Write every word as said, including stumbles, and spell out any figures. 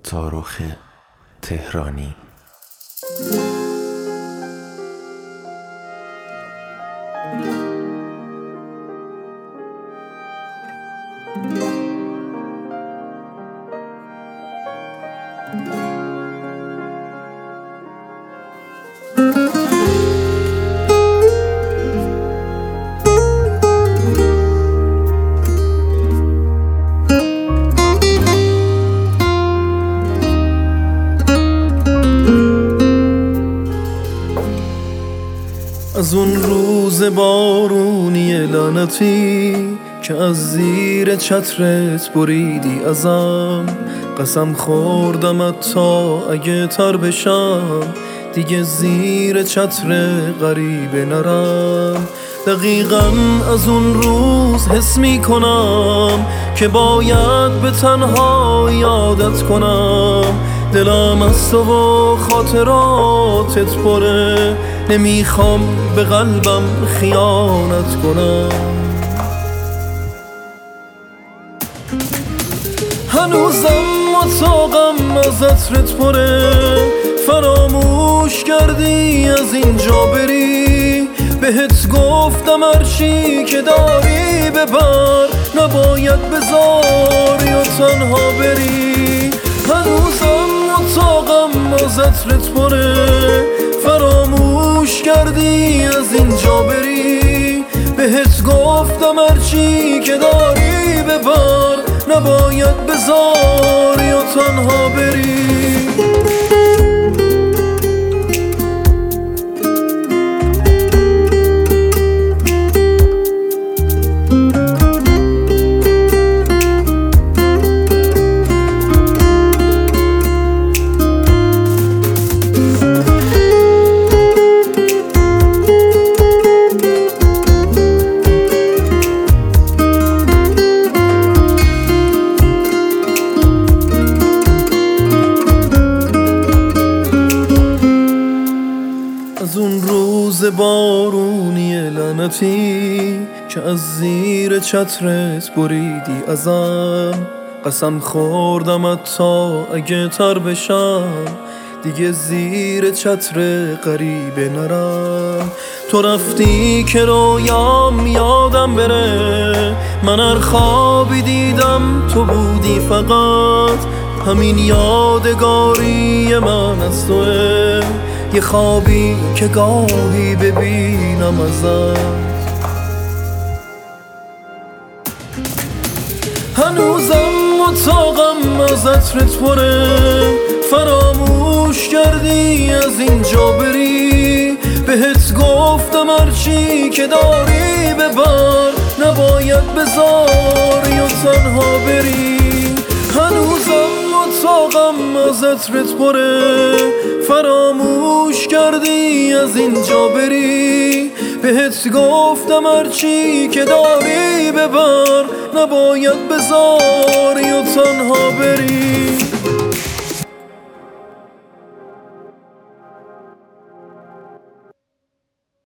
ستارخ تهرانی. از اون روز بارونی لعنتی که از زیر چترت بریدی ازم، قسم خوردمت تا اگه تر بشم دیگه زیر چتر غریبه نرم. دقیقا از اون روز حس می کنم که باید به تنها یادت کنم. دلم از تو و خاطراتت پره، نمیخوام به قلبم خیانت کنم. هنوزم اتاقم از عطرت پره، فراموش کردی از اینجا بری. بهت گفتم هرچی که داری ببر، نباید بذاری و تنها بری. هنوزم اتاقم از عطرت پره، فراموش کردی از اینجا بری. بهت گفتم هرچی که داری ببر، نباید بذاری و تنها بری. از اون روز بارونی لعنتی که از زیر چترت بریدی ازم، قسم خوردمت تا اگه تر بشم دیگه زیر چتر غریبه نرم. تو رفتی که رویام یادم بره، من هر خوابی دیدم تو بودی فقط. همین یادگاری من از توه، یه خوابی که گاهی ببینم ازت. هنوزم اتاقم از عطرت پره، فراموش کردی از اینجا بری. بهت گفتم هرچی که داری ببر، نباید بذاری و تنها بری. هنوزم اتاقم از عطرت پره، فراموش کردی از اینجا بری. بهت گفتم هرچی که داری ببر، نباید بذاری و تنها بری.